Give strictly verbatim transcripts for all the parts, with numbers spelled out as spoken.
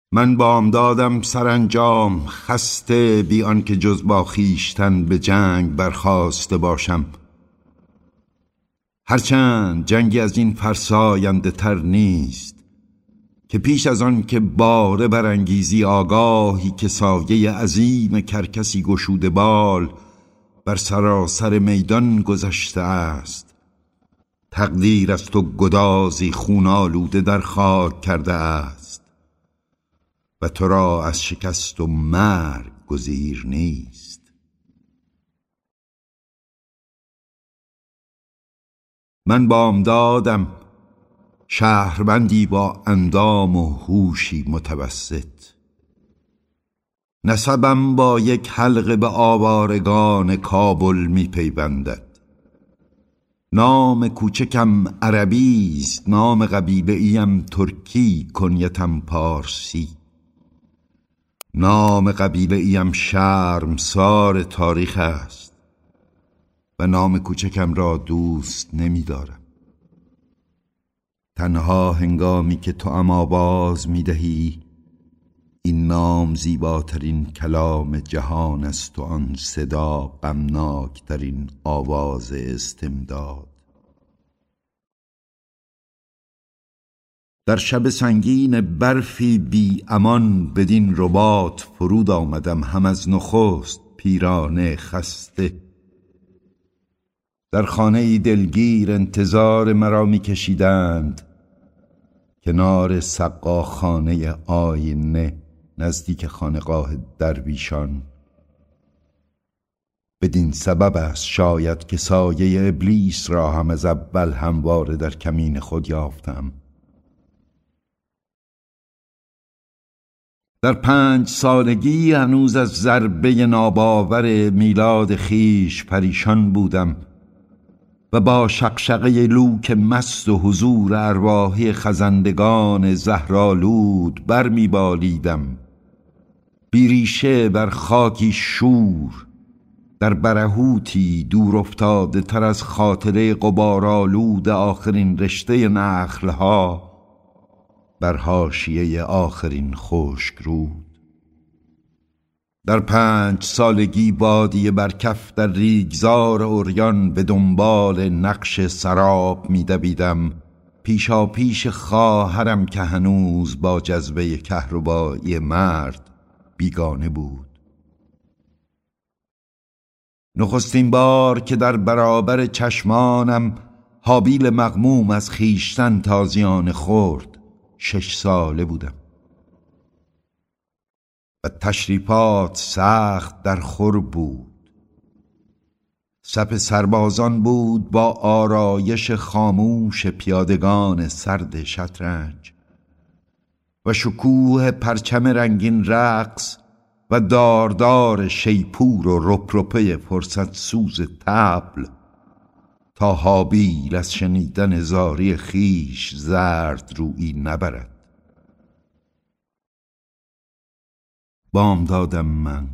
من بامدادم سرانجام خسته، بی آنکه جز با خویشتن به جنگ برخاسته باشم. هرچند جنگی از این فرساینده تر نیست که پیش از آن که باره برانگیزی آگاهی که سایه عظیم کرکسی گشوده بال بر سراسر میدان گذشته است. تقدیر از تو گدازی خون آلوده در خاک کرده است و تو را از شکست و مرگ گزیر نیست. من بامدادم شهروندی با اندام و هوشی متوسط. نسبم با یک حلقه به آوارگان کابل می پیوندد. نام کوچکم عربی است، نام قبیله ایم ترکی، کنیتم پارسی. نام قبیله ایم شرمسار تاریخ است و نام کوچکم را دوست نمی دارم. تنها هنگامی که تو ام آواز می دهی این نام زیباترین کلام جهان است و آن صدا غمناکترین آواز استمداد. در شب سنگین برفی بی امان بدین رباط فرود آمدم، هم از نخست پیرانه خسته. در خانه دلگیر انتظار مرا می کشیدند، کنار سقاخانه آینه نزدیک خانقاه درویشان. بدین سبب است شاید که سایه ابلیس را هم از اول همواره در کمین خود یافتم. در پنج سالگی هنوز از ضربه ناباور میلاد خیش پریشان بودم و با شقشقه لوک مست و حضور ارواحی خزندگان زهرآلود بر می بالیدم، بیریشه بر خاکی شور، در برهوتی دور افتاده تر از خاطره غبارآلود آخرین رشته نخلها بر حاشیه آخرین خشک رود. در پنج سالگی بادیه بر کف در ریگزار عریان به دنبال نقش سراب می دویدم، پیشا پیش خواهرم که هنوز با جذبه کهربایی مرد بیگانه بود. نخستین بار که در برابر چشمانم هابیل مغموم از خیشتن تازیانه خورد شش ساله بودم و تشریفات سخت در خور بود. صف سربازان بود با آرایش خاموش پیادگان سرد شطرنج و شکوه پرچم رنگین رقص و داردار شیپور و رپرپه فرصت سوز طبل، تا هابیل از شنیدن زاری خیش زرد رویی نبرد. بامدادم من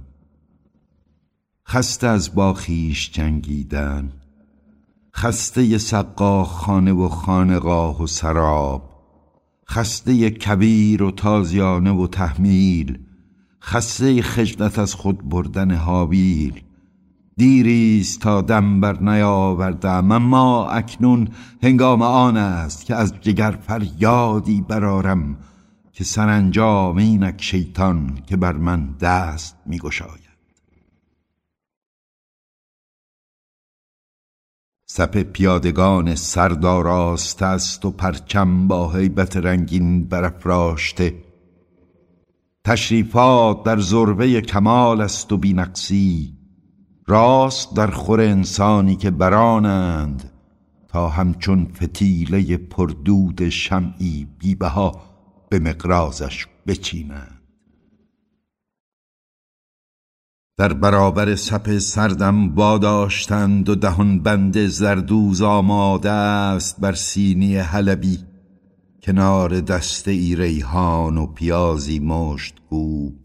خسته از با خویش جنگیدن، خسته سقاخانه و خانقاه و سراب، خسته کبیر و تازیانه و تحمیل، خسته خجلت از خود بردن هابیل. دیریست تا دم بر نیاوردم، اما اکنون هنگام آن است که از جگر فریادی برارم که سرانجام اینک شیطان که بر من دست می گشاید. صف پیادگان سرداراسته است و پرچم با هیبت رنگین برافراشته. تشریفات در ذروه کمال است و بی‌نقصی، راست در خور انسانی که برانند تا همچون فتیله پردود شمعی بی‌بها به مقراضش بچینند. در برابر صف سردم واداشتند و دهان بند زردوز آماده است بر سینی حلبی، کنار دسته ای ریحان و پیازی مشت‌کوب.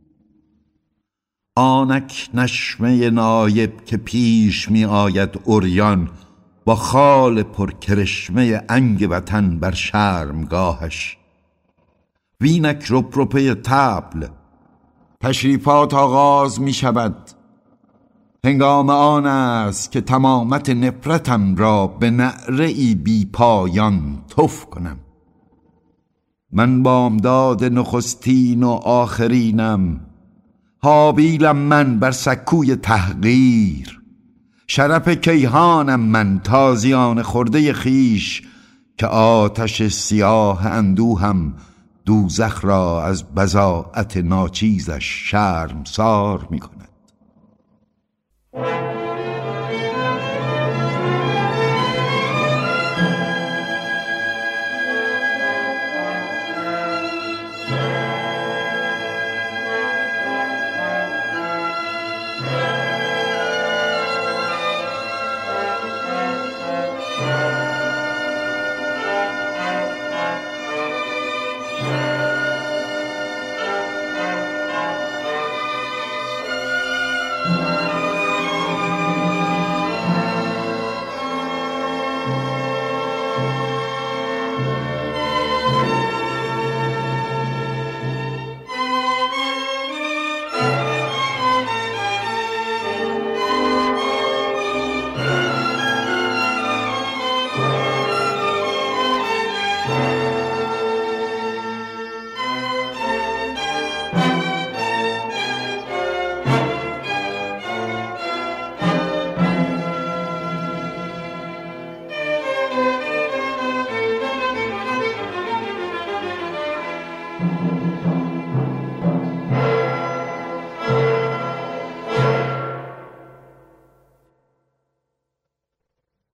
آنک نشمه نایب که پیش می آید عریان با خال پرکرشمه انگ وطن بر شرمگاهش وینک رپرپه طبل. تشریفات آغاز می شود. هنگام آن است که تمامت نفرتم را به نعره ای بی پایان تف کنم. من بامداد نخستین و آخرینم، حابیلم من بر سکوی تحقیر. شرف کیهانم من تازیان خورده خیش، که آتش سیاه اندوهم دوزخ را از بضاعت ناچیزش شرمسار می کند.